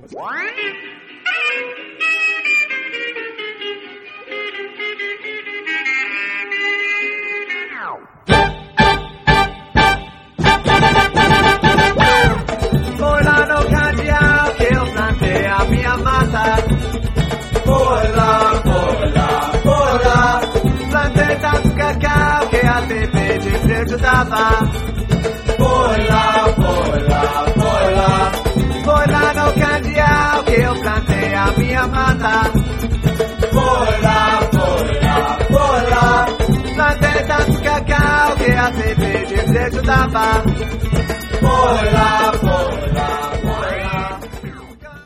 Foi lá no candeal que eu plantei a minha mata. Foi lá, plantei tanto cacau que a TV de preto dava. Foi lá, foi lá no candeal que eu plantei a minha mata. Foi lá, plantei tanto cacau que a TV de preto dava. Foi lá,